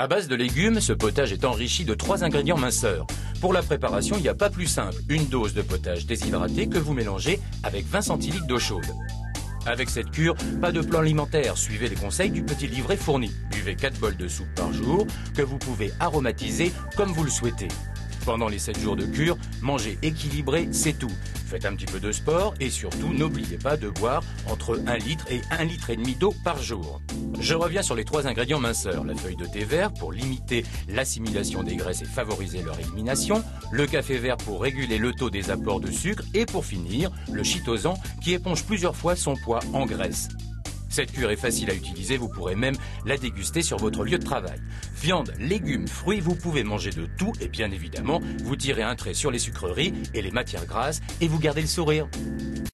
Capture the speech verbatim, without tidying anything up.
À base de légumes, ce potage est enrichi de trois ingrédients minceurs. Pour la préparation, il n'y a pas plus simple. Une dose de potage déshydraté que vous mélangez avec vingt centilitres d'eau chaude. Avec cette cure, pas de plan alimentaire, suivez les conseils du petit livret fourni. Buvez quatre bols de soupe par jour que vous pouvez aromatiser comme vous le souhaitez. Pendant les sept jours de cure, mangez équilibré, c'est tout. Faites un petit peu de sport et surtout n'oubliez pas de boire entre un litre et un litre et demi d'eau par jour. Je reviens sur les trois ingrédients minceurs. La feuille de thé vert pour limiter l'assimilation des graisses et favoriser leur élimination, le café vert pour réguler le taux des apports de sucre et pour finir, le chitosan qui éponge plusieurs fois son poids en graisse. Cette cure est facile à utiliser, vous pourrez même la déguster sur votre lieu de travail. Viande, légumes, fruits, vous pouvez manger de tout et bien évidemment, vous tirez un trait sur les sucreries et les matières grasses et vous gardez le sourire.